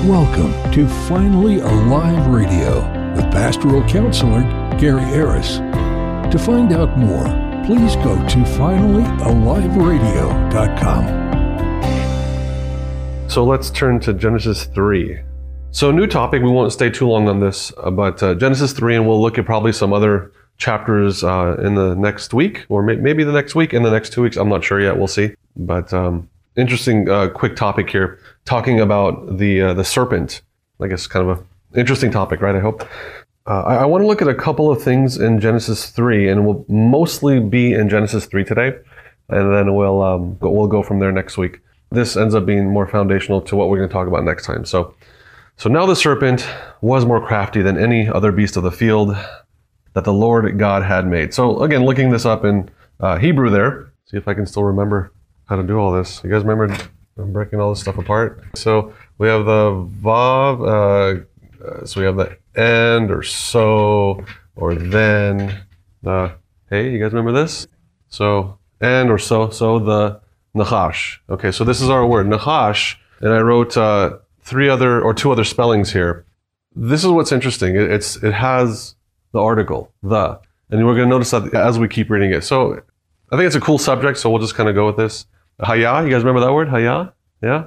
Welcome to Finally Alive Radio with pastoral counselor Gary Harris. To find out more, please go to finallyaliveradio.com. So let's turn to Genesis 3. So new topic, we won't stay too long on this, but Genesis 3, and we'll look at probably some other chapters in the next week, or maybe the next week, in the next 2 weeks. I'm not sure yet, we'll see. But interesting quick topic here, talking about the serpent. I guess kind of an interesting topic, right? I hope. I want to look at a couple of things in Genesis 3, and we'll mostly be in Genesis 3 today, and then we'll go from there next week. This ends up being more foundational to what we're going to talk about next time. So now the serpent was more crafty than any other beast of the field that the Lord God had made. So again, looking this up in Hebrew there, see if I can still remember how to do all this. You guys remember I'm breaking all this stuff apart? So we have the vav, so we have the and or so or then. Hey, you guys remember this? So and or so the nachash. Okay, so this is our word, nachash, and I wrote two other spellings here. This is what's interesting. It has the article, the, and we're going to notice that as we keep reading it. So I think it's a cool subject, so we'll just kind of go with this. Haya, you guys remember that word? Haya? Yeah?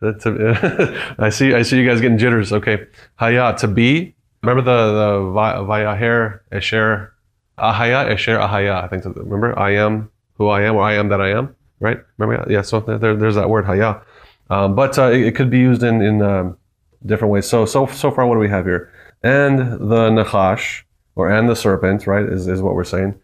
I see you guys getting jitters. Okay. Haya, to be. Remember the vayaher, esher, ahaya, esher, ahaya. I think, remember? I am who I am, or I am that I am, right? Remember? Yeah, so there's that word, haya. But it could be used in different ways. So far, what do we have here? And the nachash, and the serpent, right, is what we're saying.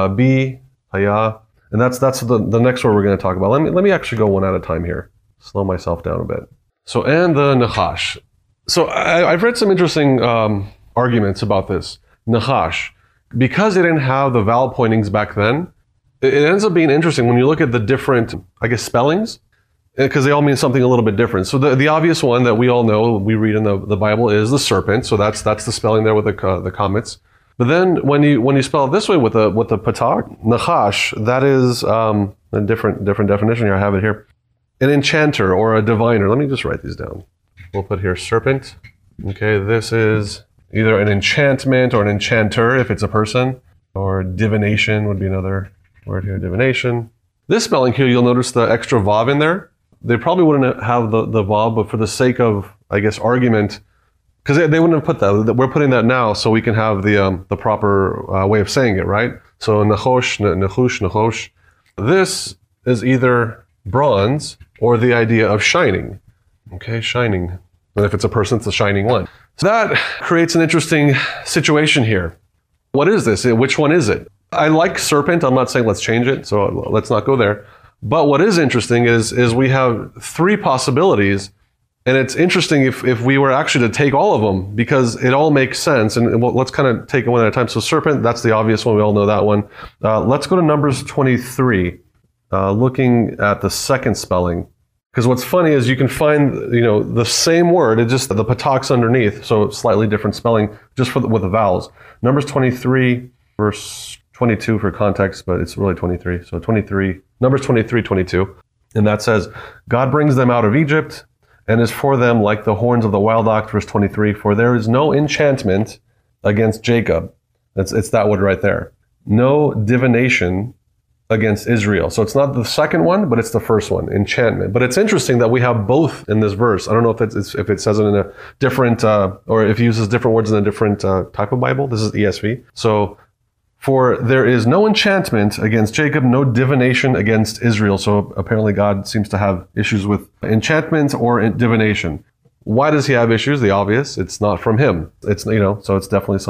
Be, haya, and that's the next word we're going to talk about. Let me actually go one at a time here. Slow myself down a bit. So, and the nachash. So I've read some interesting arguments about this. Nachash, because they didn't have the vowel pointings back then, it ends up being interesting when you look at the different, I guess, spellings, because they all mean something a little bit different. So the obvious one that we all know, we read in the Bible, is the serpent. So that's the spelling there with the comets. But then when you spell it this way with the patak, nachash, that is a different definition here. I have it here. An enchanter or a diviner. Let me just write these down. We'll put here serpent. Okay, this is either an enchantment or an enchanter if it's a person, or divination would be another word here, divination. This spelling here, you'll notice the extra vav in there. They probably wouldn't have the vav, but for the sake of, I guess, argument, because they wouldn't have put that. We're putting that now so we can have the proper way of saying it, right? So nachosh, nachosh. This is either bronze or the idea of shining. Okay, shining. And if it's a person, it's a shining one. So that creates an interesting situation here. What is this? Which one is it? I like serpent. I'm not saying let's change it, so let's not go there. But what is interesting is we have three possibilities. And it's interesting if we were actually to take all of them, because it all makes sense. And let's kind of take it one at a time. So serpent, that's the obvious one. We all know that one. Let's go to Numbers 23, looking at the second spelling. Because what's funny is you can find, the same word, it's just the patak's underneath. So slightly different spelling, just with the vowels. Numbers 23, verse 22 for context, but it's really 23. So Numbers 23, 22. And that says, God brings them out of Egypt, and is for them like the horns of the wild ox, verse 23, for there is no enchantment against Jacob. It's that word right there. No divination against Israel. So it's not the second one, but it's the first one, enchantment. But it's interesting that we have both in this verse. I don't know if it says it in a different, or if it uses different words in a different type of Bible. This is ESV. So, for there is no enchantment against Jacob, no divination against Israel. So apparently God seems to have issues with enchantment or divination. Why does he have issues? The obvious, it's not from him. It's, so it's definitely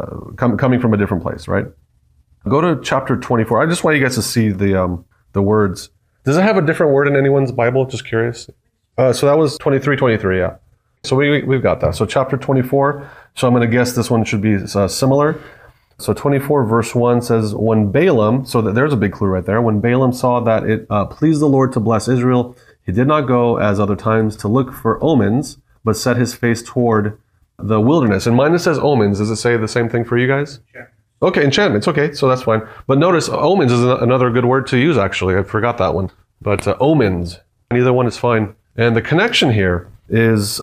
coming from a different place, right? Go to chapter 24. I just want you guys to see the words. Does it have a different word in anyone's Bible? Just curious. So that was 23, yeah. So we've got that. So chapter 24. So I'm going to guess this one should be similar. So 24 verse 1 says, when Balaam, so there's a big clue right there. When Balaam saw that it pleased the Lord to bless Israel, he did not go as other times to look for omens, but set his face toward the wilderness. And mine, it says omens. Does it say the same thing for you guys? Sure. Okay, enchantments. Okay, so that's fine. But notice omens is another good word to use, actually. I forgot that one. But omens, either one is fine. And the connection here is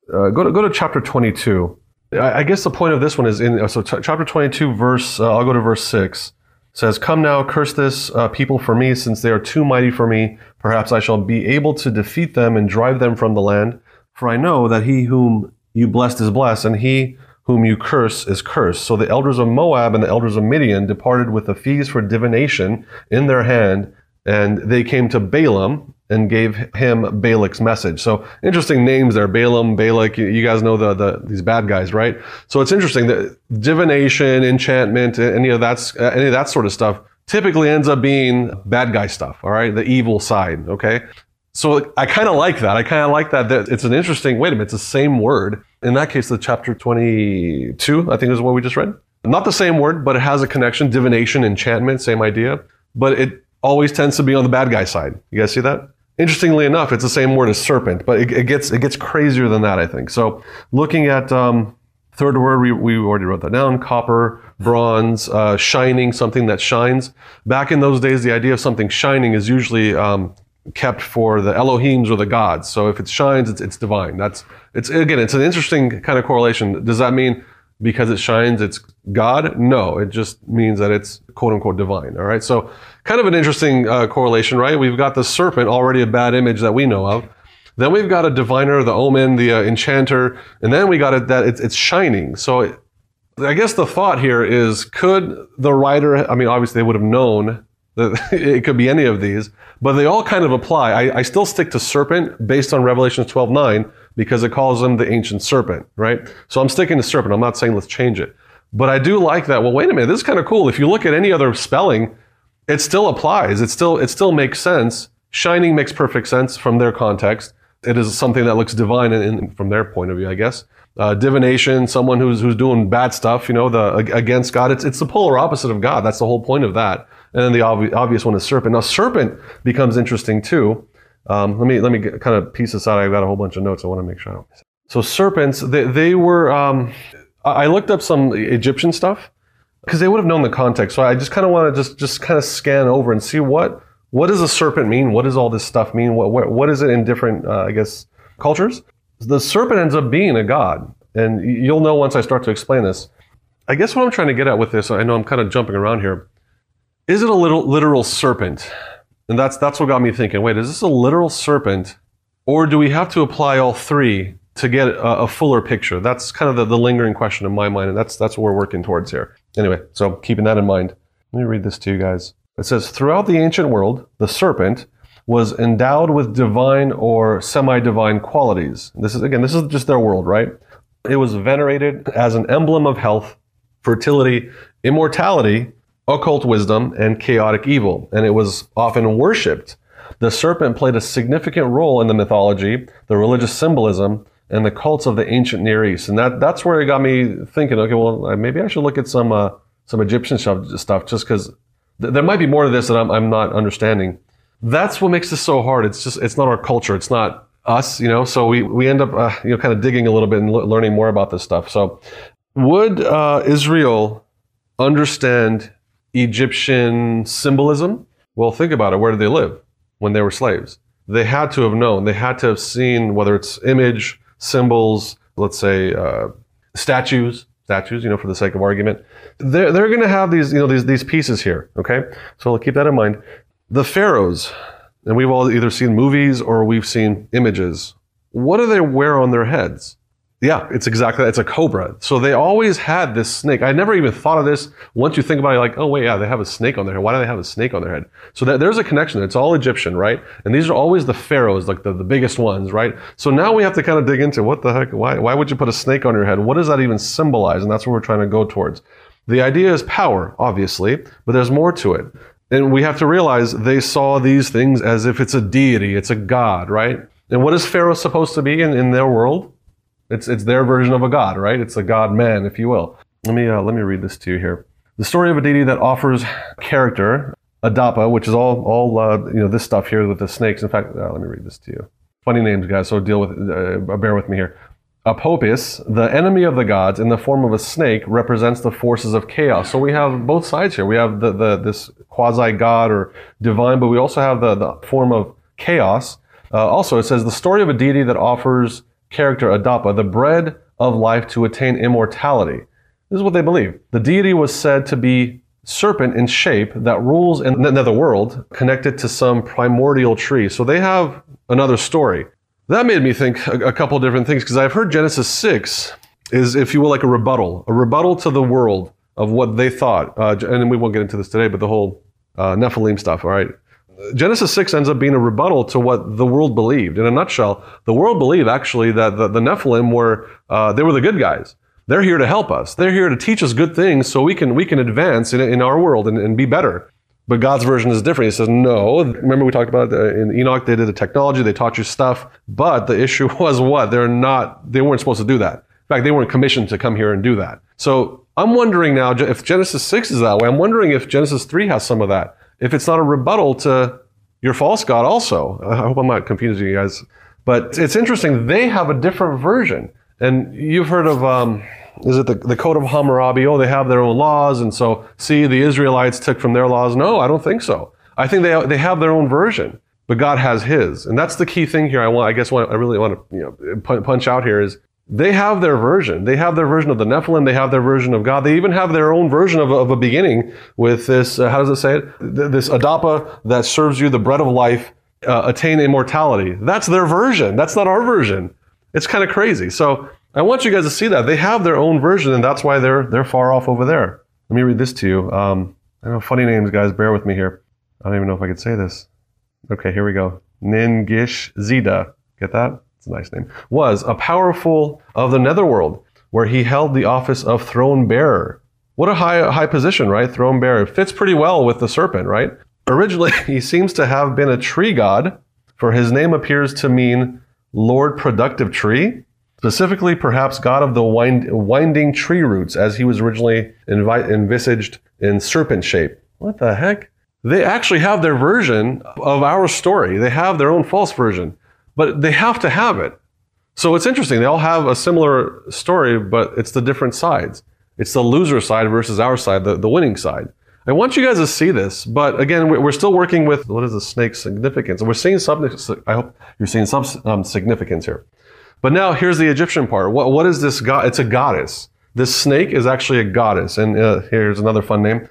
Go to chapter 22. I guess the point of this one is chapter 22, I'll go to verse 6. Says, "Come now, curse this people for me, since they are too mighty for me. Perhaps I shall be able to defeat them and drive them from the land. For I know that he whom you blessed is blessed, and he whom you curse is cursed." So the elders of Moab and the elders of Midian departed with the fees for divination in their hand, and they came to Balaam and gave him Balak's message. So interesting names there, Balaam, Balak. You guys know these bad guys, right? So it's interesting that divination, enchantment, any of that sort of stuff typically ends up being bad guy stuff. All right, the evil side. Okay, so I kind of like that. That it's an interesting. Wait a minute, it's the same word. In that case, the chapter 22, I think is what we just read. Not the same word, but it has a connection. Divination, enchantment, same idea, but it always tends to be on the bad guy side. You guys see that? Interestingly enough, it's the same word as serpent, but it gets crazier than that, I think. So looking at third word, we already wrote that down, copper, bronze, shining, something that shines. Back in those days, the idea of something shining is usually kept for the Elohims or the gods. So if it shines, it's divine. It's an interesting kind of correlation. Does that mean because it shines, it's God? No, it just means that it's quote unquote divine. All right. So kind of an interesting correlation, right? We've got the serpent, already a bad image that we know of. Then we've got a diviner, the omen, the enchanter, and then we got it's shining. So I guess the thought here is, could the writer, I mean, obviously they would have known that it could be any of these, but they all kind of apply. I still stick to serpent based on Revelation 12:9 because it calls him the ancient serpent, right? So I'm sticking to serpent. I'm not saying let's change it. But I do like that. Well, wait a minute, this is kind of cool. If you look at any other spelling, it still applies. It still makes sense. Shining makes perfect sense from their context. It is something that looks divine from their point of view, I guess. Divination, someone who's doing bad stuff, against God. It's the polar opposite of God. That's the whole point of that. And then the obvious one is serpent. Now, serpent becomes interesting too. Let me kind of piece this out. I've got a whole bunch of notes. I want to make sure I don't miss it. So serpents, they were. I looked up some Egyptian stuff because they would have known the context. So I just kind of want to just kind of scan over and see what does a serpent mean? What does all this stuff mean? What is it in different, cultures? The serpent ends up being a god. And you'll know once I start to explain this. I guess what I'm trying to get at with this, I know I'm kind of jumping around here. Is it a literal serpent? And that's what got me thinking, wait, is this a literal serpent? Or do we have to apply all three to get a fuller picture? That's kind of the lingering question in my mind, and that's what we're working towards here. Anyway, so keeping that in mind, let me read this to you guys. It says, throughout the ancient world, the serpent was endowed with divine or semi-divine qualities. This is just their world, right? It was venerated as an emblem of health, fertility, immortality, occult wisdom, and chaotic evil, and it was often worshipped. The serpent played a significant role in the mythology, the religious symbolism, and the cults of the ancient Near East. And that's where it got me thinking, okay, well, maybe I should look at some Egyptian stuff just because there might be more to this that I'm not understanding. That's what makes this so hard. It's not our culture. It's not us, so we end up, kind of digging a little bit and learning more about this stuff. So would Israel understand Egyptian symbolism? Well, think about it. Where did they live when they were slaves? They had to have known. They had to have seen, whether it's image, symbols, let's say statues, for the sake of argument. They're going to have these pieces here, okay? So keep that in mind. The pharaohs, and we've all either seen movies or we've seen images. What do they wear on their heads? Yeah, it's a cobra. So they always had this snake. I never even thought of this. Once you think about it, you're like, oh wait, yeah, they have a snake on their head. Why do they have a snake on their head? So there's a connection. It's all Egyptian, right? And these are always the pharaohs, like the biggest ones, right? So now we have to kind of dig into what the heck, why would you put a snake on your head? What does that even symbolize? And that's what we're trying to go towards. The idea is power, obviously, but there's more to it. And we have to realize they saw these things as if it's a deity, it's a god, right? And what is Pharaoh supposed to be in their world? It's their version of a god, right? It's a god man, if you will. Let me read this to you here. The story of a deity that offers character, Adapa, which is all this stuff here with the snakes. In fact, let me read this to you. Funny names, guys, so bear with me here. Apopis, the enemy of the gods, in the form of a snake, represents the forces of chaos. So we have both sides here. We have this quasi-god or divine, but we also have the form of chaos. Also, it says the story of a deity that offers character, Adapa, the bread of life to attain immortality. This is what they believe. The deity was said to be serpent in shape that rules in the netherworld, connected to some primordial tree. So they have another story. That made me think a couple different things, because I've heard Genesis 6 is, if you will, like a rebuttal to the world of what they thought. And we won't get into this today, but the whole Nephilim stuff, all right? Genesis 6 ends up being a rebuttal to what the world believed. In a nutshell, the world believed actually that the Nephilim were, they were the good guys. They're here to help us. They're here to teach us good things so we can advance in our world and be better. But God's version is different. He says, no. Remember we talked about in Enoch, they did the technology, they taught you stuff. But the issue was what? They weren't supposed to do that. In fact, they weren't commissioned to come here and do that. So I'm wondering now, if Genesis 6 is that way, I'm wondering if Genesis 3 has some of that. If it's not a rebuttal to your false God also. I hope I'm not confusing you guys. But it's interesting. They have a different version. And you've heard of, is it the Code of Hammurabi? Oh, they have their own laws. And so, see, the Israelites took from their laws. No, I don't think so. I think they have their own version. But God has his. And that's the key thing here I really want to punch out here is, they have their version. They have their version of the Nephilim. They have their version of God. They even have their own version of a beginning with this, how does it say it? This Adapa that serves you the bread of life, attain immortality. That's their version. That's not our version. It's kind of crazy. So I want you guys to see that. They have their own version, and that's why they're far off over there. Let me read this to you. I know funny names, guys. Bear with me here. I don't even know if I could say this. Okay, here we go. Nin-Gish-Zida. Get that? It's a nice name. Was a powerful of the netherworld, where he held the office of throne bearer. What a high position, right? Throne bearer. It fits pretty well with the serpent, right? Originally, he seems to have been a tree god, for his name appears to mean Lord Productive Tree, specifically perhaps god of the winding tree roots, as he was originally envisaged in serpent shape. What the heck? They actually have their version of our story. They have their own false version. But they have to have it. So it's interesting. They all have a similar story, but it's the different sides. It's the loser side versus our side, the winning side. I want you guys to see this, but again, we're still working with, what is the snake's significance? We're seeing I hope you're seeing some significance here. But now here's the Egyptian part. What is this god? It's a goddess. This snake is actually a goddess. And here's another fun name.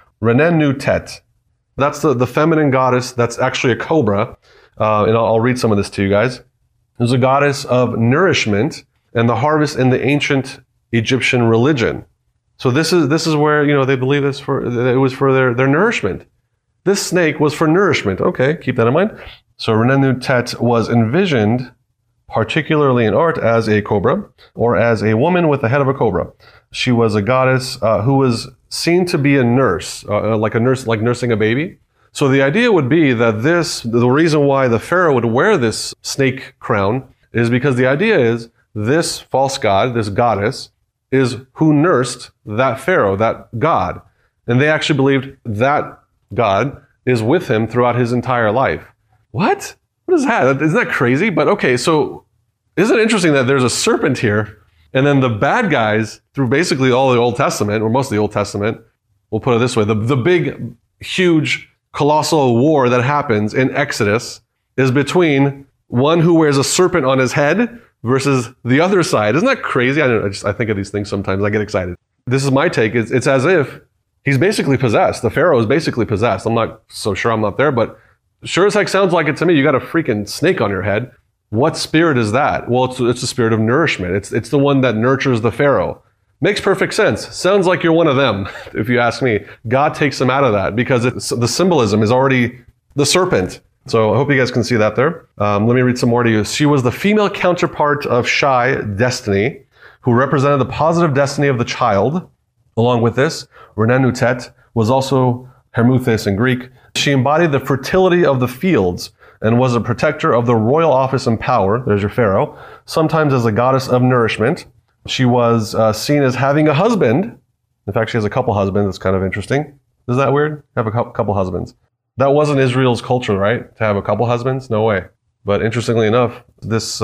Renenutet. That's the feminine goddess. That's actually a cobra. And I'll read some of this to you guys. There's a goddess of nourishment and the harvest in the ancient Egyptian religion. So this is where, they believe it was for their nourishment. This snake was for nourishment. Okay, keep that in mind. So Renenutet was envisioned, particularly in art, as a cobra, or as a woman with the head of a cobra. She was a goddess who was seen to be a nurse, like nursing a baby. So the idea would be that the reason why the Pharaoh would wear this snake crown is because the idea is this false god, this goddess, is who nursed that Pharaoh, that god. And they actually believed that God is with him throughout his entire life. What? What is that? Isn't that crazy? But okay, so isn't it interesting that there's a serpent here, and then the bad guys, through basically all the Old Testament, or most of the Old Testament, we'll put it this way, the big, huge, colossal war that happens in Exodus is between one who wears a serpent on his head versus the other side. Isn't that crazy? I think of these things sometimes. I get excited. This is my take. It's as if he's basically possessed. The Pharaoh is basically possessed. I'm not so sure. I'm not there, but sure as heck sounds like it to me. You got a freaking snake on your head. What spirit is that? Well, it's the spirit of nourishment. It's the one that nurtures the Pharaoh. Makes perfect sense. Sounds like you're one of them, if you ask me. God takes them out of that because the symbolism is already the serpent. So I hope you guys can see that there. Let me read some more to you. She was the female counterpart of Shai, Destiny, who represented the positive destiny of the child. Along with this, Renenutet was also Hermuthes in Greek. She embodied the fertility of the fields and was a protector of the royal office and power. There's your Pharaoh. Sometimes as a goddess of nourishment. She was seen as having a husband. In fact, she has a couple husbands. It's kind of interesting. Isn't that weird? Have a couple husbands. That wasn't Israel's culture, right? To have a couple husbands? No way. But interestingly enough, this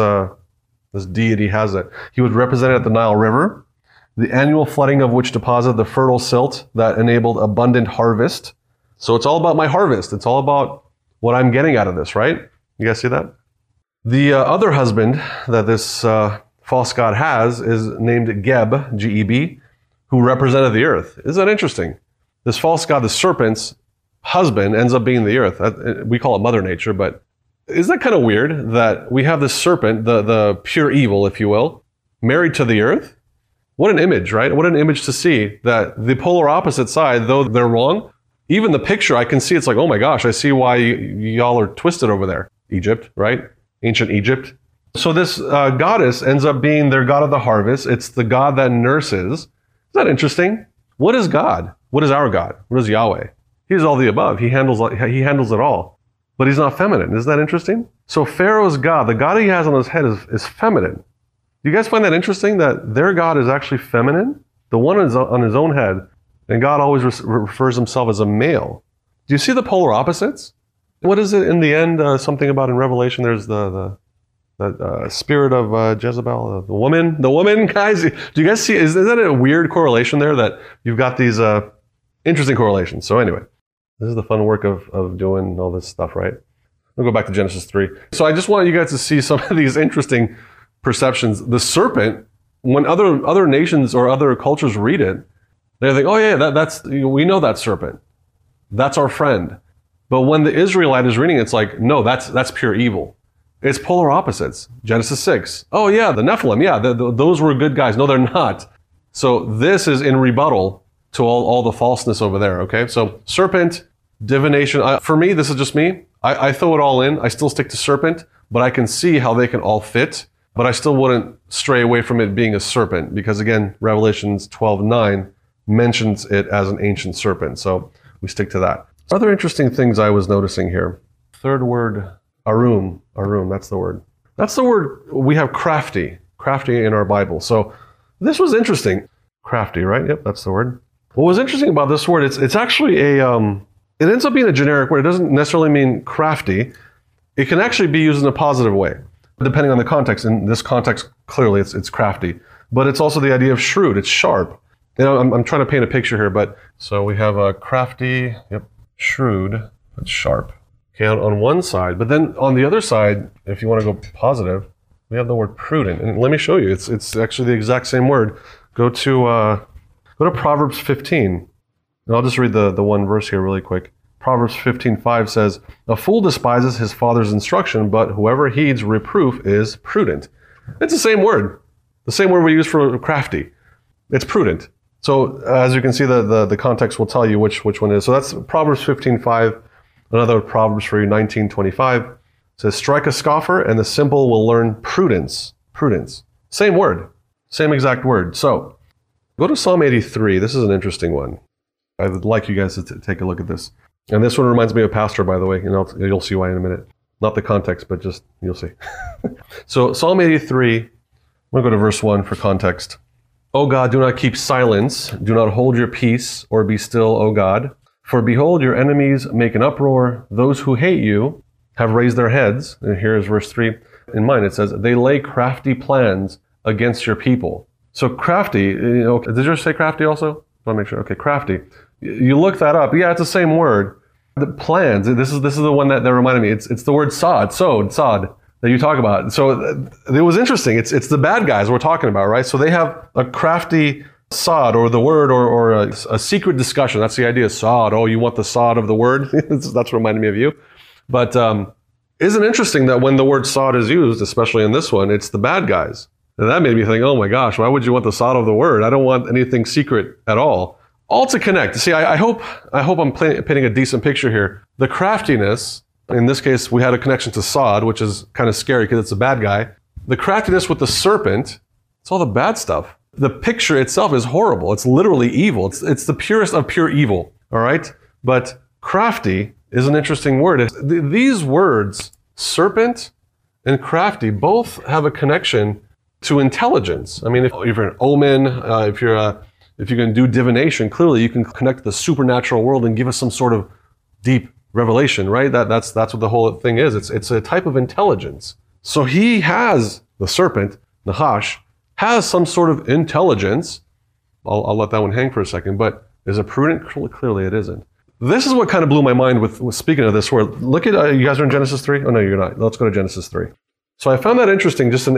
deity has it. He was represented at the Nile River, the annual flooding of which deposited the fertile silt that enabled abundant harvest. So it's all about my harvest. It's all about what I'm getting out of this, right? You guys see that? The other husband that this false god has is named Geb, G-E-B, who represented the earth. Isn't that interesting? This false god, the serpent's husband, ends up being the earth. We call it Mother Nature, but isn't that kind of weird that we have this serpent, the pure evil, if you will, married to the earth? What an image, right? What an image to see that the polar opposite side, though they're wrong, even the picture I can see, it's like, oh my gosh, I see why y'all are twisted over there. Egypt, right? Ancient Egypt. So this goddess ends up being their god of the harvest. It's the god that nurses. Isn't that interesting? What is God? What is our God? What is Yahweh? He's all the above. He handles it all. But he's not feminine. Isn't that interesting? So Pharaoh's God, the God he has on his head is feminine. Do you guys find that interesting that their God is actually feminine? The one is on his own head, and God always refers himself as a male. Do you see the polar opposites? What is it in the end? Something about in Revelation, there's the spirit of Jezebel, the woman, guys. Do you guys see, is that a weird correlation there that you've got these interesting correlations? So anyway, this is the fun work of doing all this stuff, right? We'll go back to Genesis 3. So I just want you guys to see some of these interesting perceptions. The serpent, when other nations or other cultures read it, they think, oh yeah, that's we know that serpent. That's our friend. But when the Israelite is reading it, it's like, no, that's pure evil. It's polar opposites. Genesis 6. Oh yeah, the Nephilim, yeah, those were good guys. No, they're not. So this is in rebuttal to all the falseness over there, okay? So serpent, divination. For me, this is just me. I throw it all in. I still stick to serpent, but I can see how they can all fit. But I still wouldn't stray away from it being a serpent because, again, Revelations 12:9 mentions it as an ancient serpent. So we stick to that. Other interesting things I was noticing here. Third word, arum. Arum, that's the word. That's the word. We have crafty in our Bible. So this was interesting. Crafty, right? Yep, that's the word. What was interesting about this word, it's actually it ends up being a generic word. It doesn't necessarily mean crafty. It can actually be used in a positive way, depending on the context. In this context, clearly it's crafty. But it's also the idea of shrewd. It's sharp. You know, I'm trying to paint a picture here, but so we have a crafty, yep, shrewd, but sharp. Okay, on one side. But then on the other side, if you want to go positive, we have the word prudent. And let me show you. It's actually the exact same word. Go to Proverbs 15. And I'll just read the one verse here really quick. Proverbs 15:5 says, "A fool despises his father's instruction, but whoever heeds reproof is prudent." It's the same word. The same word we use for crafty. It's prudent. So as you can see, the context will tell you which one it is. So that's Proverbs 15:5. Another Proverbs for you, 19:25. Says, "Strike a scoffer, and the simple will learn prudence." Prudence. Same word. Same exact word. So go to Psalm 83. This is an interesting one. I would like you guys to take a look at this. And this one reminds me of Pastor, by the way. And you'll see why in a minute. Not the context, but just you'll see. So Psalm 83, I'm going to go to verse 1 for context. "O God, do not keep silence. Do not hold your peace or be still, O God. For behold, your enemies make an uproar. Those who hate you have raised their heads." And here is verse 3. In mine, it says, "They lay crafty plans against your people." So crafty, did yours say crafty also? I want to make sure. Okay, crafty. You look that up. Yeah, it's the same word. The plans. This is the one that reminded me. It's the word sod that you talk about. So it was interesting. It's the bad guys we're talking about, right? So they have a crafty sod, or the word, or a secret discussion. That's the idea. Sod. Oh, you want the sod of the word? That's reminding me of you. But isn't it interesting that when the word sod is used, especially in this one, it's the bad guys. And that made me think, oh my gosh, why would you want the sod of the word? I don't want anything secret at all. All to connect. See, I hope I'm painting a decent picture here. The craftiness, in this case, we had a connection to sod, which is kind of scary because it's a bad guy. The craftiness with the serpent, it's all the bad stuff. The picture itself is horrible. It's literally evil. It's the purest of pure evil, all right? But crafty is an interesting word. These words, serpent and crafty, both have a connection to intelligence. I mean, if you're an omen, if you can do divination, clearly you can connect to the supernatural world and give us some sort of deep revelation, right? That's what the whole thing is. It's a type of intelligence. So he has, the serpent, Nahash, has some sort of intelligence. I'll let that one hang for a second, but is it prudent? Clearly it isn't. This is what kind of blew my mind with speaking of this word. Look at, you guys are in Genesis 3? Oh no, you're not. Let's go to Genesis 3. So I found that interesting, just in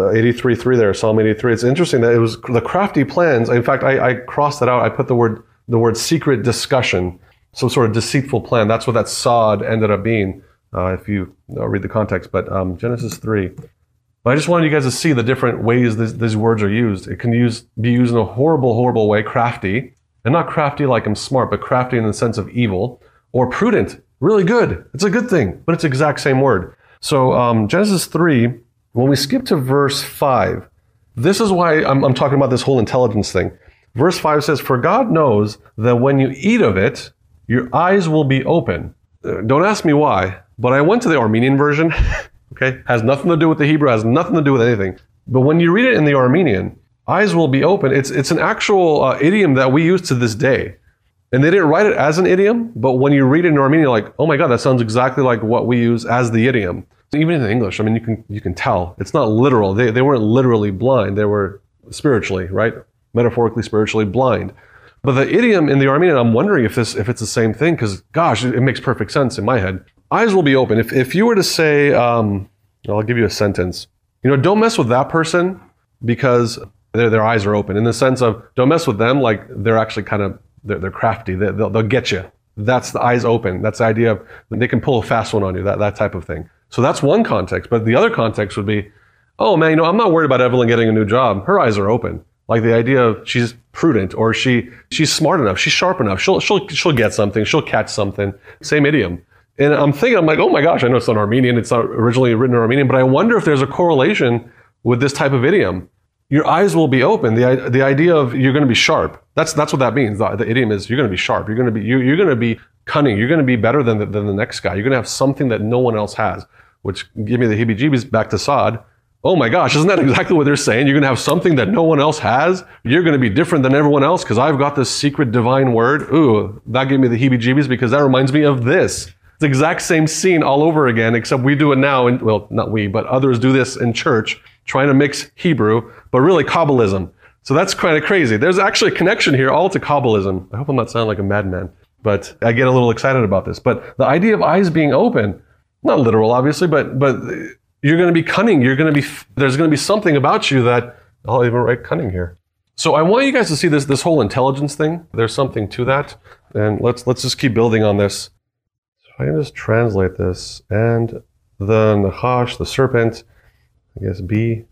83:3 there, Psalm 83. It's interesting that it was the crafty plans. In fact, I crossed that out. I put the word secret discussion, some sort of deceitful plan. That's what that sod ended up being, if you read the context. But Genesis 3. But I just wanted you guys to see the different ways these words are used. It can be used in a horrible, horrible way, crafty. And not crafty like I'm smart, but crafty in the sense of evil. Or prudent, really good. It's a good thing, but it's the exact same word. So Genesis 3, when we skip to verse 5, this is why I'm talking about this whole intelligence thing. Verse 5 says, "For God knows that when you eat of it, your eyes will be open." Don't ask me why, but I went to the Armenian version. Okay, has nothing to do with the Hebrew, has nothing to do with anything. But when you read it in the Armenian, eyes will be open. It's an actual idiom that we use to this day. And they didn't write it as an idiom, but when you read it in Armenian, you're like, oh my God, that sounds exactly like what we use as the idiom. Even in English, I mean, you can tell. It's not literal. They weren't literally blind. They were spiritually, right? Metaphorically, spiritually blind. But the idiom in the Armenian, I'm wondering if it's the same thing, because gosh, it makes perfect sense in my head. Eyes will be open. If you were to say, I'll give you a sentence. Don't mess with that person because their eyes are open. In the sense of, don't mess with them like they're actually kind of, they're crafty. They'll get you. That's the eyes open. That's the idea of they can pull a fast one on you, that type of thing. So that's one context. But the other context would be, oh man, I'm not worried about Evelyn getting a new job. Her eyes are open. Like the idea of she's prudent, or she's smart enough, she's sharp enough. She'll get something. She'll catch something. Same idiom. And I'm like, oh my gosh, I know it's not Armenian. It's not originally written in Armenian, but I wonder if there's a correlation with this type of idiom. Your eyes will be open. The idea of you're going to be sharp. That's what that means. The idiom is you're going to be sharp. You're going to be cunning. You're going to be better than the next guy. You're going to have something that no one else has, which give me the heebie-jeebies back to Sod. Oh my gosh, isn't that exactly what they're saying? You're going to have something that no one else has. You're going to be different than everyone else because I've got this secret divine word. Ooh, that gave me the heebie-jeebies because that reminds me of this. It's the exact same scene all over again, except we do it now. Well, not we, but others do this in church, trying to mix Hebrew, but really Kabbalism. So that's kind of crazy. There's actually a connection here all to Kabbalism. I hope I'm not sounding like a madman, but I get a little excited about this. But the idea of eyes being open, not literal, obviously, but you're going to be cunning. There's going to be something about you that, I'll even write cunning here. So I want you guys to see this whole intelligence thing. There's something to that. And let's just keep building on this. So I can just translate this. And the Nachash, the serpent, I guess B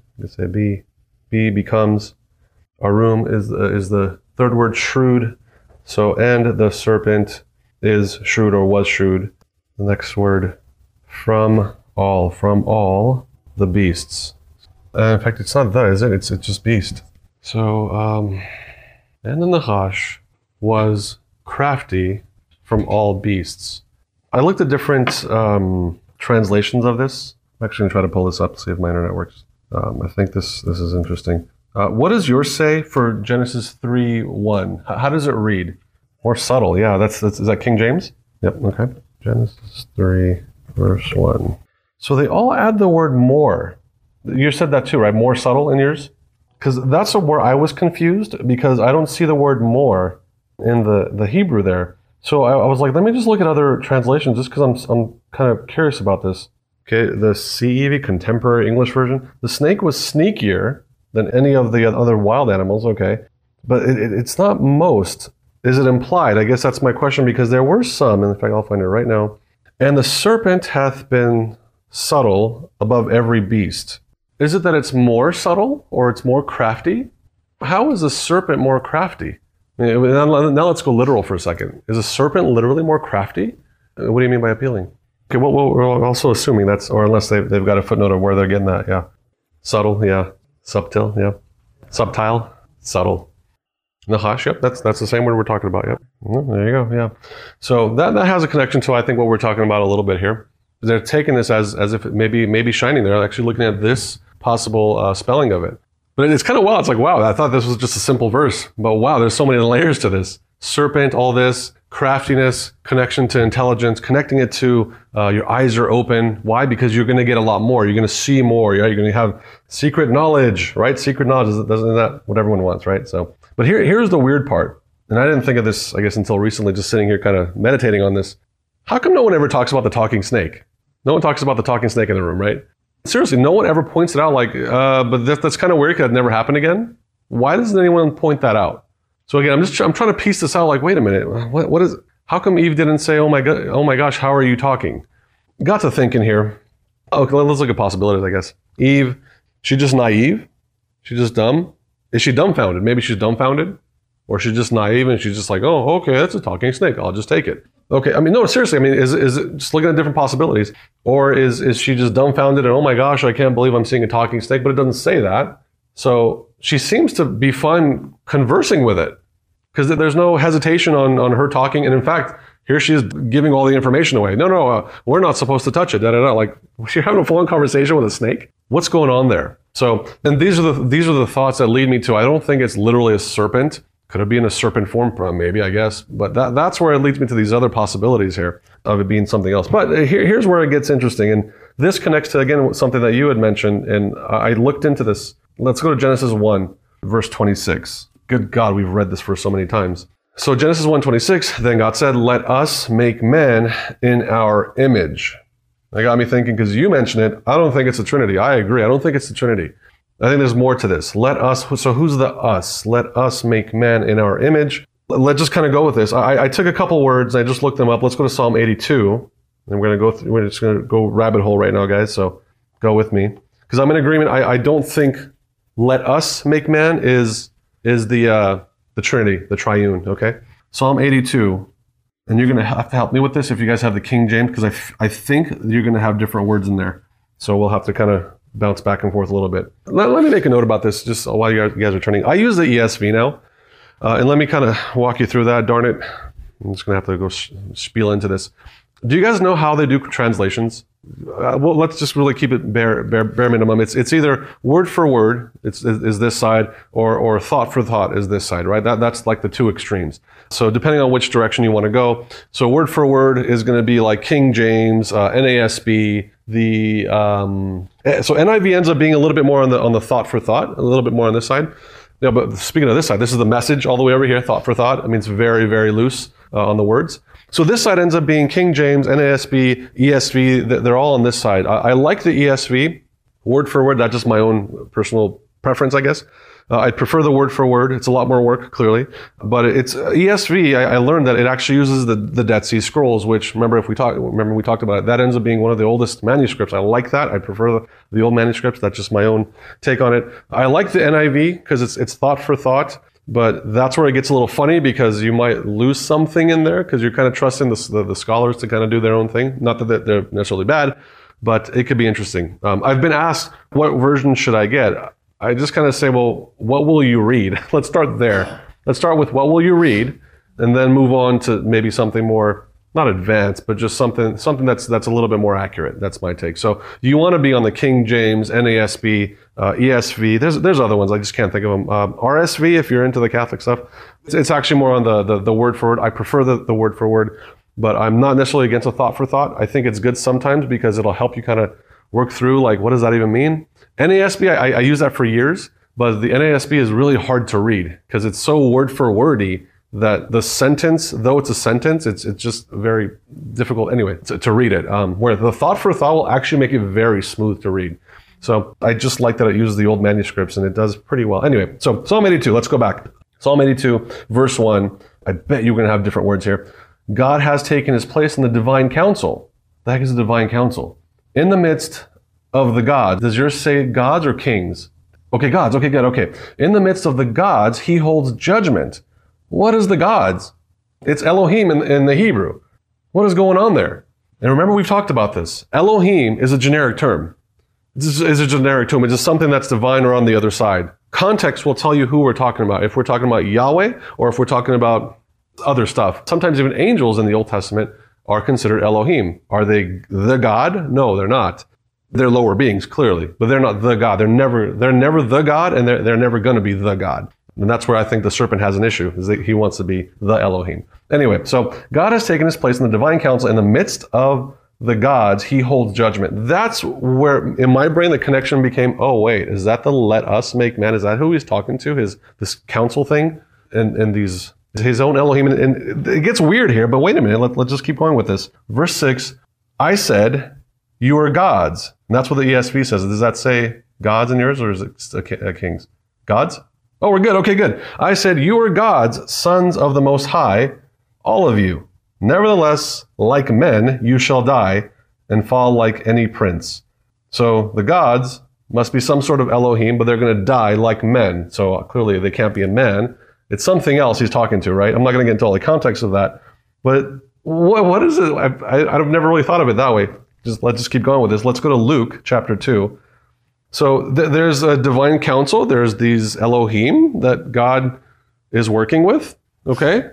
becomes, Arum is the third word, shrewd. So, and the serpent is shrewd or was shrewd. The next word, from all the beasts. In fact, it's not the, is it? It's just beast. So, and the Nachash was crafty from all beasts. I looked at different translations of this. I'm actually going to try to pull this up to see if my internet works. I think this is interesting. What does yours say for Genesis 3:1? How does it read? More subtle, yeah. Is that King James? Yep, okay. Genesis 3, verse 1. So they all add the word more. You said that too, right? More subtle in yours? Because that's where I was confused, because I don't see the word more in the Hebrew there. So I was like, let me just look at other translations just because I'm kind of curious about this. Okay, the CEV, Contemporary English Version. The snake was sneakier than any of the other wild animals, okay? But it's not most. Is it implied? I guess that's my question, because there were some, in fact, I'll find it right now. And the serpent hath been subtle above every beast. Is it that it's more subtle or it's more crafty? How is a serpent more crafty? Now let's go literal for a second. Is a serpent literally more crafty? What do you mean by appealing? Okay, well, we're also assuming that's, or unless they've got a footnote of where they're getting that, yeah. Subtle, yeah. Subtle, yeah. Subtile, subtle. Nachash, yep, that's the same word we're talking about, yep. There you go, yeah. So that has a connection to, I think, what we're talking about a little bit here. They're taking this as if it may be shining. They're actually looking at this possible spelling of it. But it's kind of wild. It's like, wow, I thought this was just a simple verse. But wow, there's so many layers to this. Serpent, all this, craftiness, connection to intelligence, connecting it to your eyes are open. Why? Because you're going to get a lot more. You're going to see more. Right? You're going to have secret knowledge, right? Secret knowledge, isn't that what everyone wants, right? So, but here's the weird part. And I didn't think of this, I guess, until recently, just sitting here kind of meditating on this. How come no one ever talks about the talking snake? No one talks about the talking snake in the room, right? Seriously, no one ever points it out like, but that's kind of weird because that never happened again. Why doesn't anyone point that out? So again, I'm trying to piece this out like, wait a minute, what is, how come Eve didn't say, oh my gosh, how are you talking? Got to thinking here. Okay, let's look at possibilities, I guess. Eve, she just naive? She just dumb? Is she dumbfounded? Maybe she's dumbfounded? Or she's just naive and she's just like, oh, okay, that's a talking snake. I'll just take it. Okay, I mean, no, seriously, I mean, is it just looking at different possibilities? Or is she just dumbfounded and, oh my gosh, I can't believe I'm seeing a talking snake, but it doesn't say that. So she seems to be fine conversing with it because there's no hesitation on her talking. And in fact, here she is giving all the information away. No, we're not supposed to touch it. Like, you're having a full-on conversation with a snake? What's going on there? So, and these are the thoughts that lead me to, I don't think it's literally a serpent. Could it be in a serpent form? Maybe, I guess. But that's where it leads me to these other possibilities here of it being something else. But here's where it gets interesting. And this connects to, again, something that you had mentioned. And I looked into this. Let's go to Genesis 1, verse 26. Good God, we've read this for so many times. So Genesis 1:26, then God said, let us make man in our image. That got me thinking, because you mentioned it. I don't think it's the Trinity. I agree. I don't think it's the Trinity. I think there's more to this. Let us, so who's the us? Let us make man in our image. Let's just kind of go with this. I took a couple words, I just looked them up. Let's go to Psalm 82. And we're just going to go rabbit hole right now, guys. So go with me. Because I'm in agreement. I don't think let us make man is the Trinity, the triune, okay? Psalm 82. And you're going to have to help me with this if you guys have the King James, because I think you're going to have different words in there. So we'll have to kind of bounce back and forth a little bit. Let me make a note about this just while you guys are turning. I use the ESV now, and let me kind of walk you through that. Darn it. I'm just going to have to go spiel into this. Do you guys know how they do translations? Well, let's just really keep it bare minimum. It's either word for word, is this side, or thought for thought is this side, right? That's like the two extremes. So depending on which direction you want to go. So word for word is going to be like King James, NASB, so NIV ends up being a little bit more on the thought for thought, a little bit more on this side. Yeah, but speaking of this side, this is the Message all the way over here, thought for thought. I mean, it's very, very loose on the words. So this side ends up being King James, NASB, ESV. They're all on this side. I like the ESV, word for word. That's just my own personal preference, I guess. I prefer the word for word. It's a lot more work, clearly. But it's ESV. I learned that it actually uses the Dead Sea Scrolls, which we talked about it. That ends up being one of the oldest manuscripts. I like that. I prefer the old manuscripts. That's just my own take on it. I like the NIV because it's thought for thought. But that's where it gets a little funny because you might lose something in there because you're kind of trusting the scholars to kind of do their own thing. Not that they're necessarily bad, but it could be interesting. I've been asked, what version should I get? I just kind of say, well, what will you read? Let's start there. Let's start with what will you read, and then move on to maybe something more, not advanced, but just something that's a little bit more accurate. That's my take. So you want to be on the King James, NASB, ESV. There's other ones. I just can't think of them. RSV, if you're into the Catholic stuff. It's actually more on the word for word. I prefer the word for word, but I'm not necessarily against a thought for thought. I think it's good sometimes because it'll help you kind of work through, like, what does that even mean? NASB, I use that for years, but the NASB is really hard to read because it's so word for wordy that the sentence, though it's a sentence, it's just very difficult anyway to read it. Where the thought for thought will actually make it very smooth to read. So I just like that it uses the old manuscripts and it does pretty well. Anyway, so Psalm 82, let's go back. Psalm 82, verse 1. I bet you're going to have different words here. God has taken his place in the divine council. The heck is the divine council? In the midst of the gods. Does yours say gods or kings? Okay, gods. Okay, good. Okay. In the midst of the gods, he holds judgment. What is the gods? It's Elohim in the Hebrew. What is going on there? And remember, we've talked about this. Elohim is a generic term. This is a generic term. It's just something that's divine or on the other side. Context will tell you who we're talking about. If we're talking about Yahweh or if we're talking about other stuff. Sometimes even angels in the Old Testament are considered Elohim. Are they the God? No, they're not. They're lower beings, clearly, but they're not the God. They're never the God, and they're never going to be the God. And that's where I think the serpent has an issue, is that he wants to be the Elohim. Anyway, so God has taken his place in the divine council. In the midst of the gods, he holds judgment. That's where, in my brain, the connection became, oh, wait, is that the let us make man? Is that who he's talking to? This council thing? And his own Elohim. And it gets weird here, but wait a minute. Let's just keep going with this. Verse 6, I said, You are gods. And that's what the ESV says. Does that say gods in yours, or is it kings? Gods? Oh, we're good. Okay, good. I said, you are gods, sons of the Most High, all of you. Nevertheless, like men, you shall die and fall like any prince. So the gods must be some sort of Elohim, but they're going to die like men. So clearly they can't be a man. It's something else he's talking to, right? I'm not going to get into all the context of that. But what is it? I've never really thought of it that way. Let's just keep going with this. Let's go to Luke chapter 2. So there's a divine council. There's these Elohim that God is working with. Okay?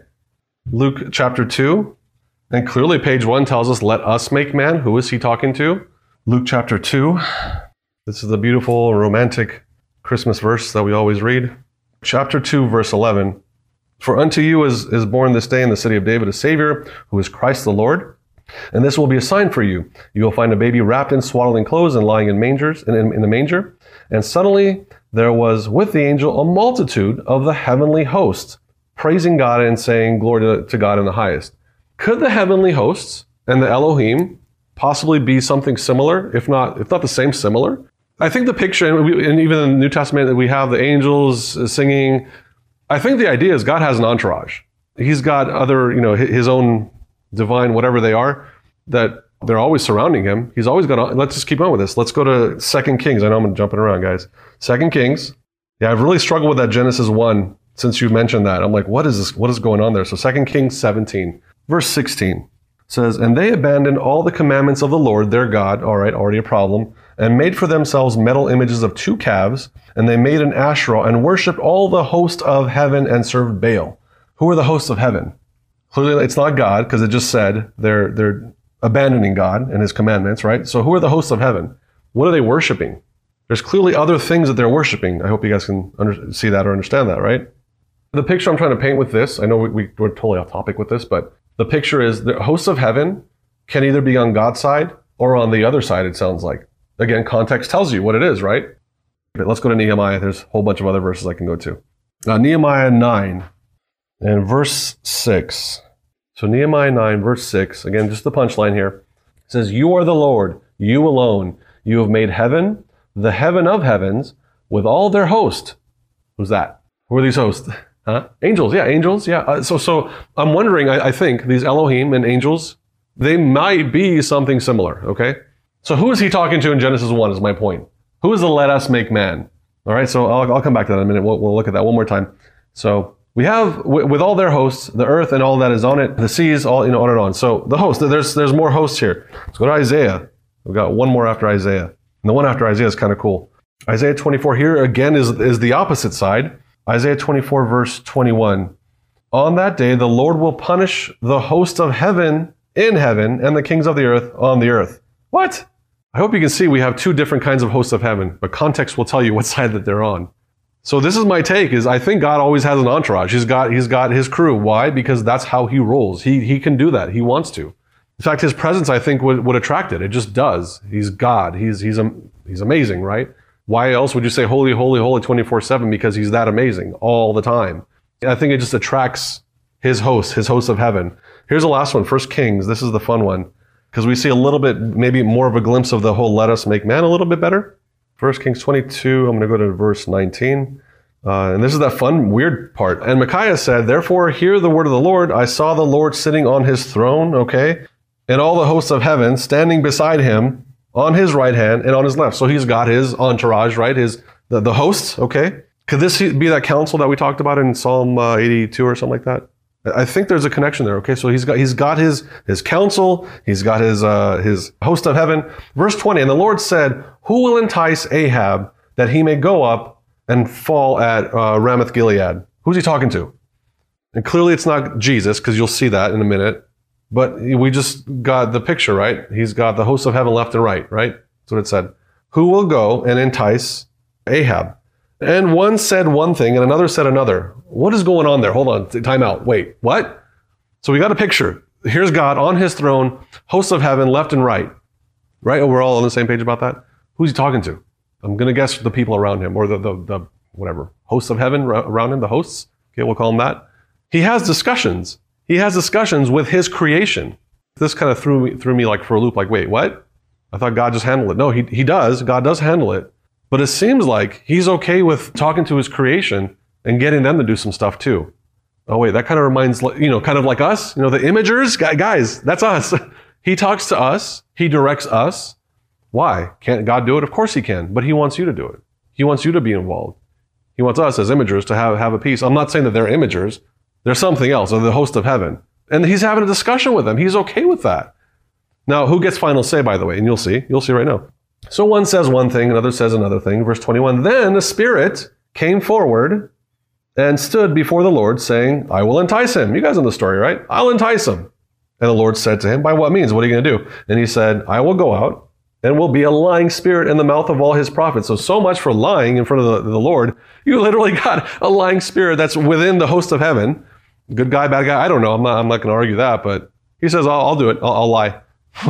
Luke chapter 2. And clearly page 1 tells us, let us make man. Who is he talking to? Luke chapter 2. This is the beautiful romantic Christmas verse that we always read. Chapter 2, verse 11. For unto you is born this day in the city of David a Savior, who is Christ the Lord. And this will be a sign for you. You will find a baby wrapped in swaddling clothes and lying in the manger. And suddenly there was with the angel a multitude of the heavenly host, praising God and saying, glory to God in the highest. Could the heavenly hosts and the Elohim possibly be something similar, if not the same, similar? I think the picture, and even in the New Testament, that we have the angels singing. I think the idea is God has an entourage. He's got other, his own divine, whatever they are, that they're always surrounding him. He's always got, let's just keep on with this. Let's go to 2 Kings. I know I'm jumping around, guys. 2 Kings. Yeah, I've really struggled with that Genesis 1 since you mentioned that. I'm like, what is this? What is going on there? So 2 Kings 17, verse 16 says, and they abandoned all the commandments of the Lord, their God, all right, already a problem, and made for themselves metal images of 2 calves, and they made an Asherah and worshipped all the host of heaven and served Baal. Who are the hosts of heaven? Clearly, it's not God, because it just said they're abandoning God and his commandments, right? So who are the hosts of heaven? What are they worshiping? There's clearly other things that they're worshiping. I hope you guys can see that or understand that, right? The picture I'm trying to paint with this, I know we're totally off topic with this, but the picture is the hosts of heaven can either be on God's side or on the other side, it sounds like. Again, context tells you what it is, right? But let's go to Nehemiah. There's a whole bunch of other verses I can go to. Nehemiah 9 and verse 6. So Nehemiah 9, verse 6, again, just the punchline here. It says, you are the Lord, you alone. You have made heaven, the heaven of heavens, with all their host. Who's that? Who are these hosts? Huh? Angels, yeah, angels, yeah. So I'm wondering, I think, these Elohim and angels, they might be something similar, okay? So who is he talking to in Genesis 1 is my point. Who is the let us make man? All right, so I'll come back to that in a minute. We'll look at that one more time. So we have, with all their hosts, the earth and all that is on it, the seas, all, on and on. So the host, there's more hosts here. Let's go to Isaiah. We've got one more after Isaiah. And the one after Isaiah is kind of cool. Isaiah 24 here, again, is the opposite side. Isaiah 24, verse 21. On that day, the Lord will punish the host of heaven in heaven and the kings of the earth on the earth. What? I hope you can see we have 2 different kinds of hosts of heaven, but context will tell you what side that they're on. So this is my take, is I think God always has an entourage. He's got his crew. Why? Because that's how he rolls. He can do that. He wants to. In fact, his presence, I think, would attract it. It just does. He's God. He's amazing, right? Why else would you say holy, holy, holy 24/7? Because he's that amazing all the time. I think it just attracts his host of heaven. Here's the last one, 1 Kings. This is the fun one, because we see a little bit, maybe more of a glimpse of the whole let us make man a little bit better. 1 Kings 22, I'm going to go to verse 19. And this is that fun, weird part. And Micaiah said, therefore, hear the word of the Lord. I saw the Lord sitting on his throne, okay, and all the hosts of heaven standing beside him on his right hand and on his left. So he's got his entourage, right? The hosts, okay? Could this be that council that we talked about in Psalm 82 or something like that? I think there's a connection there, okay? So he's got his council, he's got his host of heaven. Verse 20, and the Lord said, who will entice Ahab that he may go up and fall at Ramoth Gilead? Who's he talking to? And clearly it's not Jesus, because you'll see that in a minute. But we just got the picture, right? He's got the hosts of heaven left and right? That's what it said. Who will go and entice Ahab? And one said one thing and another said another. What is going on there? Hold on, time out. Wait, what? So we got a picture. Here's God on his throne, hosts of heaven left and right? Oh, we're all on the same page about that? Who's he talking to? I'm going to guess the people around him, or the whatever, hosts of heaven around him, the hosts. Okay, we'll call them that. He has discussions. He has discussions with his creation. This kind of threw me like for a loop, like, wait, what? I thought God just handled it. No, he does. God does handle it. But it seems like he's okay with talking to his creation and getting them to do some stuff too. Oh wait, that kind of reminds, kind of like us, the imagers. Guys, that's us. He talks to us. He directs us. Why? Can't God do it? Of course he can, but he wants you to do it. He wants you to be involved. He wants us as imagers to have a piece. I'm not saying that they're imagers. They're something else. They're the host of heaven. And he's having a discussion with them. He's okay with that. Now, who gets final say, by the way? And you'll see. You'll see right now. So one says one thing, another says another thing. Verse 21, then the Spirit came forward and stood before the Lord, saying, I will entice him. You guys know the story, right? I'll entice him. And the Lord said to him, by what means? What are you going to do? And he said, I will go out and will be a lying spirit in the mouth of all his prophets. So much for lying in front of the Lord. You literally got a lying spirit that's within the host of heaven. Good guy, bad guy, I don't know. I'm not going to argue that, but he says, I'll do it. I'll lie.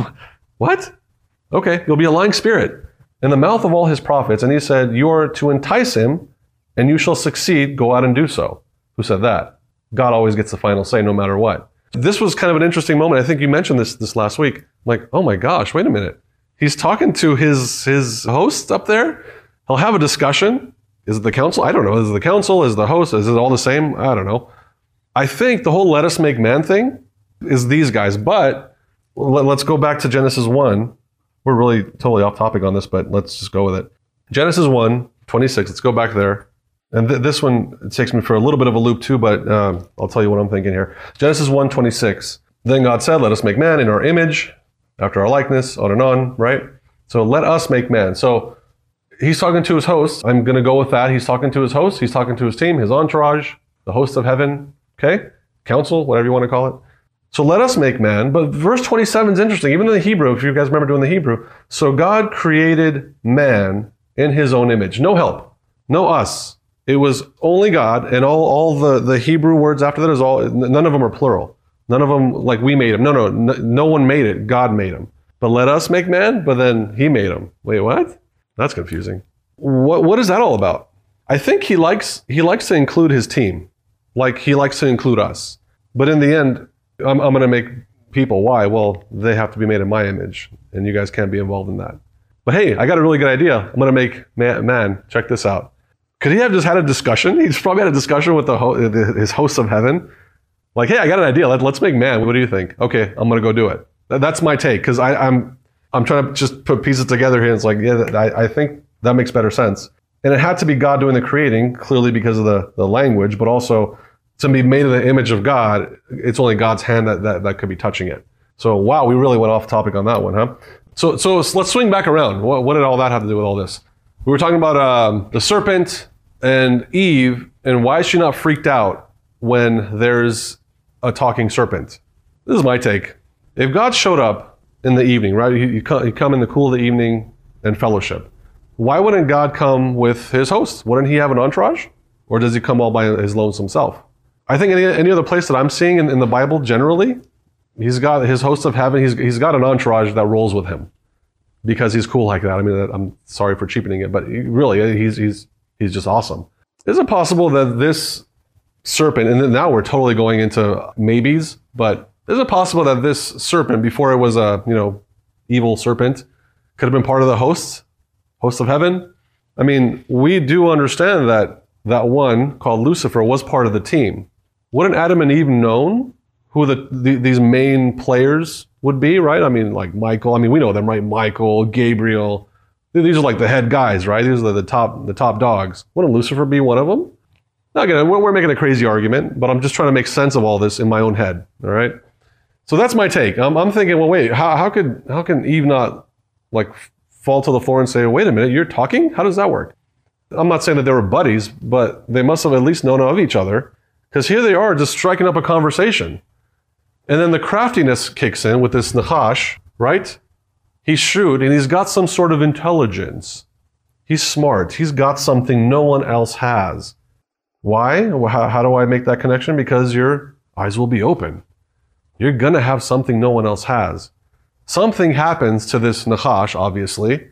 What? Okay, you'll be a lying spirit in the mouth of all his prophets. And he said, you are to entice him and you shall succeed. Go out and do so. Who said that? God always gets the final say no matter what. This was kind of an interesting moment. I think you mentioned this last week. Like, oh my gosh, wait a minute. He's talking to his host up there. He'll have a discussion. Is it the council? I don't know. Is it the council? Is it the host? Is it all the same? I don't know. I think the whole let us make man thing is these guys. But let's go back to Genesis 1. We're really totally off topic on this, but let's just go with it. Genesis 1:26. Let's go back there. And this one takes me for a little bit of a loop too, but I'll tell you what I'm thinking here. Genesis 1:26. Then God said, let us make man in our image, after our likeness, on and on, right? So let us make man. So he's talking to his host. I'm going to go with that. He's talking to his host. He's talking to his team, his entourage, the host of heaven, okay? Council, whatever you want to call it. So let us make man. But verse 27 is interesting. Even in the Hebrew, if you guys remember doing the Hebrew. So God created man in his own image. No help. No us. It was only God, and all the Hebrew words after that is all, none of them are plural. None of them like we made him. No one made it. God made him. But let us make man, but then he made him. Wait, what? That's confusing. What is that all about? I think he likes to include his team. Like he likes to include us. But in the end, I'm going to make people. Why? Well, they have to be made in my image, and you guys can't be involved in that. But hey, I got a really good idea. I'm going to make man. Check this out. Could he have just had a discussion? He's probably had a discussion with his hosts of heaven. Like, hey, I got an idea. Let's make man. What do you think? Okay, I'm going to go do it. That's my take, because I'm trying to just put pieces together here. And it's like, yeah, I think that makes better sense. And it had to be God doing the creating, clearly because of the language, but also to be made in the image of God, it's only God's hand that could be touching it. So, wow, we really went off topic on that one, huh? So let's swing back around. What did all that have to do with all this? We were talking about the serpent and Eve, and why is she not freaked out when there's a talking serpent? This is my take. If God showed up in the evening, right? You come in the cool of the evening and fellowship. Why wouldn't God come with his hosts? Wouldn't he have an entourage? Or does he come all by his lonesome self? I think any other place that I'm seeing in the Bible generally, he's got his hosts of heaven, he's got an entourage that rolls with him because he's cool like that. I mean, I'm sorry for cheapening it, but really, he's just awesome. Is it possible that this serpent, and now we're totally going into maybes, but is it possible that this serpent, before it was a evil serpent, could have been part of the hosts of heaven? I mean, we do understand that one called Lucifer was part of the team. Wouldn't Adam and Eve known who these main players would be, right? I mean, like Michael. I mean, we know them, right? Michael, Gabriel. These are like the head guys, right? These are the top dogs. Wouldn't Lucifer be one of them? Now, again, we're making a crazy argument, but I'm just trying to make sense of all this in my own head. All right. So that's my take. I'm thinking, well, wait, how can Eve not like fall to the floor and say, wait a minute, you're talking? How does that work? I'm not saying that they were buddies, but they must have at least known of each other, because here they are just striking up a conversation. And then the craftiness kicks in with this Nachash, right? He's shrewd and he's got some sort of intelligence. He's smart. He's got something no one else has. Why? How do I make that connection? Because your eyes will be open. You're going to have something no one else has. Something happens to this Nachash, obviously,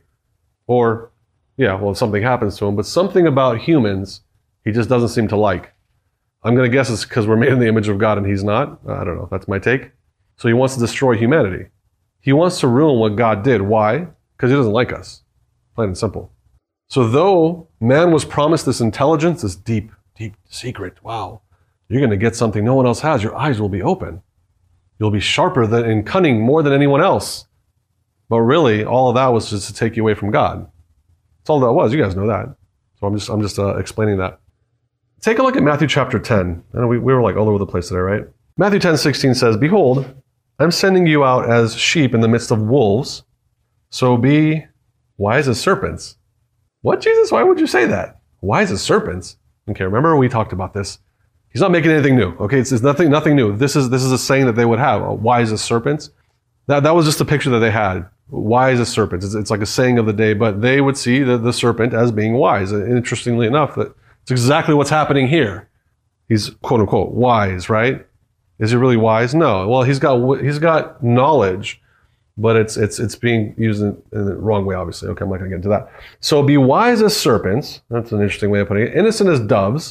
or something happens to him, but something about humans he just doesn't seem to like. I'm going to guess it's because we're made in the image of God and he's not. I don't know. That's my take. So he wants to destroy humanity. He wants to ruin what God did. Why? because he doesn't like us. Plain and simple. So though man was promised this intelligence, this deep, deep secret, wow, you're going to get something no one else has. Your eyes will be open. You'll be sharper than and cunning more than anyone else. But really, all of that was just to take you away from God. That's all that was. You guys know that. So I'm just explaining that. Take a look at Matthew chapter 10. I know we were like all over the place today, right? Matthew 10:16 says, "Behold, I'm sending you out as sheep in the midst of wolves. So be wise as serpents." What, Jesus? Why would you say that? Wise as serpents? Okay, remember we talked about this. He's not making anything new. Okay, it's nothing new. This is a saying that they would have. Wise as serpents. That was just a picture that they had. Wise as serpents. It's like a saying of the day, but they would see the serpent as being wise. And interestingly enough, that's exactly what's happening here. He's quote unquote wise, right? Is he really wise? No. Well, he's got knowledge, but it's being used in the wrong way, obviously. Okay, I'm not going to get into that. So be wise as serpents. That's an interesting way of putting it. Innocent as doves.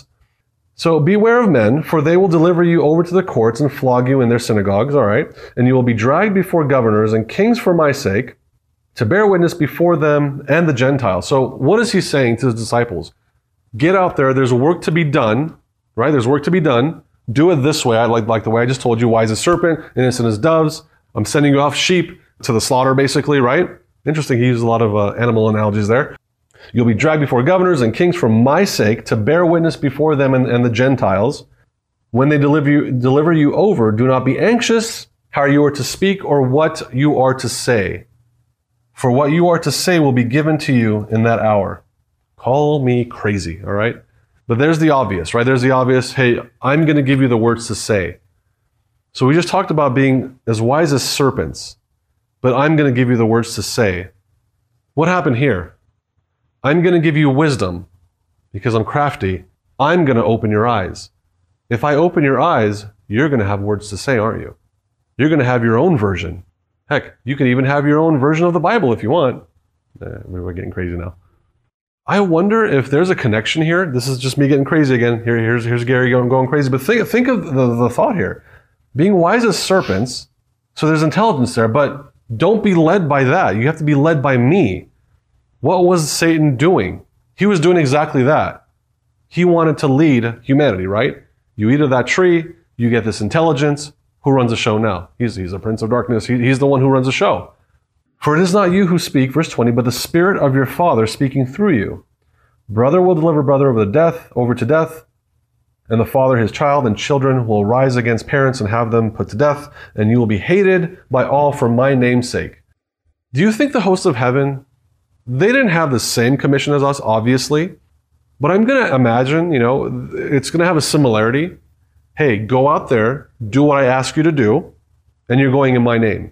So beware of men, for they will deliver you over to the courts and flog you in their synagogues, all right? And you will be dragged before governors and kings for my sake, to bear witness before them and the Gentiles. So what is he saying to his disciples? Get out there. There's work to be done, right? There's work to be done. Do it this way. I like the way I just told you, wise as serpent, innocent as doves. I'm sending you off sheep to the slaughter, basically, right? Interesting. He used a lot of animal analogies there. You'll be dragged before governors and kings for my sake, to bear witness before them and the Gentiles. When they deliver you over, do not be anxious how you are to speak or what you are to say. For what you are to say will be given to you in that hour. Call me crazy, all right? But there's the obvious, right? There's the obvious, hey, I'm going to give you the words to say. So we just talked about being as wise as serpents, but I'm going to give you the words to say. What happened here? I'm going to give you wisdom because I'm crafty. I'm going to open your eyes. If I open your eyes, you're going to have words to say, aren't you? You're going to have your own version. Heck, you can even have your own version of the Bible if you want. We're getting crazy now. I wonder if there's a connection here. This is just me getting crazy again. Here's Gary going crazy. But think of the thought here. Being wise as serpents, so there's intelligence there, but don't be led by that. You have to be led by me. What was Satan doing? He was doing exactly that. He wanted to lead humanity, right? You eat of that tree, you get this intelligence. Who runs the show now? He's a prince of darkness. He's the one who runs the show. For it is not you who speak, verse 20, but the Spirit of your Father speaking through you. Brother will deliver brother over to death, and the father his child, and children will rise against parents and have them put to death, and you will be hated by all for my name's sake. Do you think the hosts of heaven, they didn't have the same commission as us, obviously, but I'm going to imagine, it's going to have a similarity. Hey, go out there, do what I ask you to do, and you're going in my name.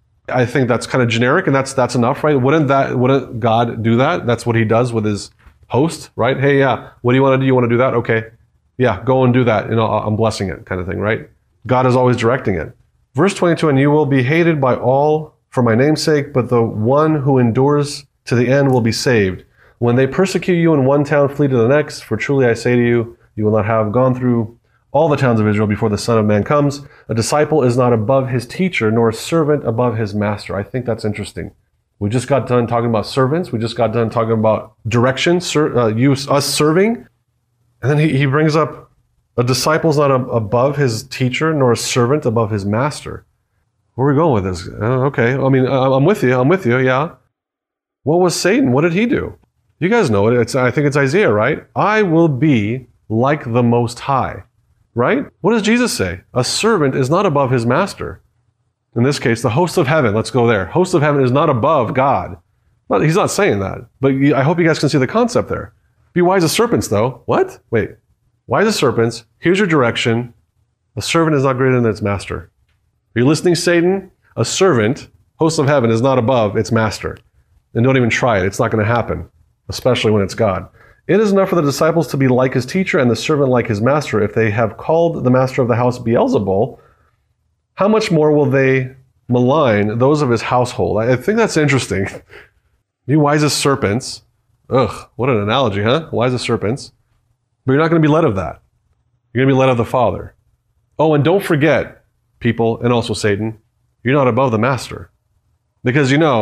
I think that's kind of generic, and that's enough, right? Wouldn't God do that? That's what he does with his host, right? Hey, yeah, what do you want to do? You want to do that? Okay. Yeah, go and do that. I'm blessing it, kind of thing, right? God is always directing it. Verse 22, and you will be hated by all for my name's sake, but the one who endures to the end will be saved. When they persecute you in one town, flee to the next, for truly I say to you, you will not have gone through all the towns of Israel before the Son of Man comes. A disciple is not above his teacher, nor a servant above his master. I think that's interesting. We just got done talking about servants. We just got done talking about direction, us serving. And then he brings up a disciple is not above his teacher, nor a servant above his master. Where are we going with this? Okay, I mean, I'm with you, yeah. What was Satan? What did he do? You guys know it. I think it's Isaiah, right? I will be like the Most High, right? What does Jesus say? A servant is not above his master. In this case, the host of heaven, let's go there. Host of heaven is not above God. Well, he's not saying that, but I hope you guys can see the concept there. Be wise as serpents, though. What? Wait. Wise as serpents. Here's your direction. A servant is not greater than its master. Are you listening, Satan? A servant, host of heaven, is not above its master. And don't even try it. It's not going to happen, especially when it's God. It is enough for the disciples to be like his teacher and the servant like his master. If they have called the master of the house Beelzebul, how much more will they malign those of his household? I think that's interesting. Be wise as serpents. Ugh, what an analogy, huh? Wise as serpents. But you're not going to be led of that. You're going to be led of the Father. Oh, and don't forget, people, and also Satan, you're not above the master. Because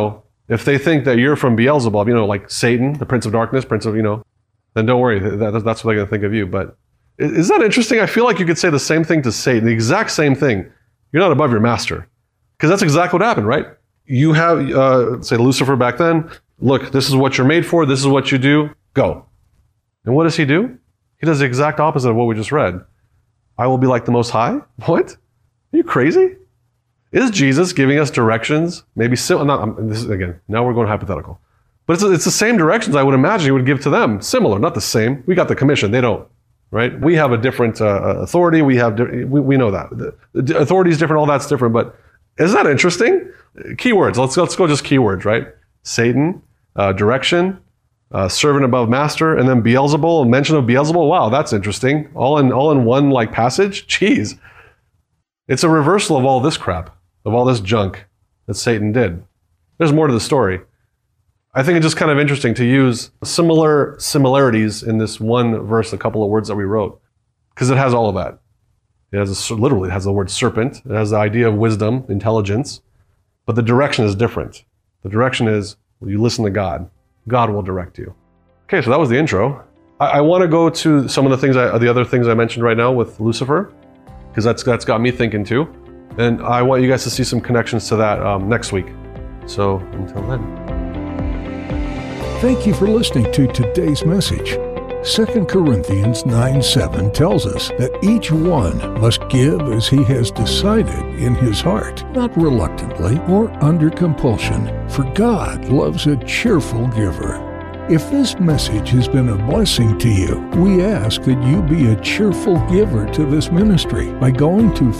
If they think that you're from Beelzebub, like Satan, the prince of darkness, then don't worry, that's what they're going to think of you. But is that interesting? I feel like you could say the same thing to Satan, the exact same thing. You're not above your master. Because that's exactly what happened, right? You have, say, Lucifer back then, look, this is what you're made for, this is what you do, go. And what does he do? He does the exact opposite of what we just read. I will be like the Most High? What? Are you crazy? Is Jesus giving us directions? Maybe again, now we're going hypothetical. But it's the same directions I would imagine he would give to them. Similar, not the same. We got the commission, they don't. Right? We have a different authority. We know that. The authority is different, all that's different. But isn't that interesting? Keywords. Let's go just keywords, right? Satan, direction, servant above master, and then Beelzebul, mention of Beelzebul. Wow, that's interesting. All in one like passage? Jeez. It's a reversal of all this crap, of all this junk that Satan did. There's more to the story. I think it's just kind of interesting to use similarities in this one verse, a couple of words that we wrote, because it has all of that. It has the word serpent. It has the idea of wisdom, intelligence, but the direction is different. The direction is, you listen to God. God will direct you. Okay, so that was the intro. I want to go to some of the other things I mentioned right now with Lucifer, because that's got me thinking too. And I want you guys to see some connections to that next week. So until then. Thank you for listening to today's message. 2 Corinthians 9:7 tells us that each one must give as he has decided in his heart, not reluctantly or under compulsion, for God loves a cheerful giver. If this message has been a blessing to you, we ask that you be a cheerful giver to this ministry by going to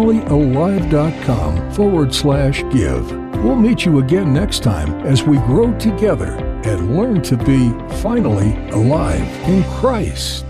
finallyalive.com/give. We'll meet you again next time as we grow together and learn to be finally alive in Christ.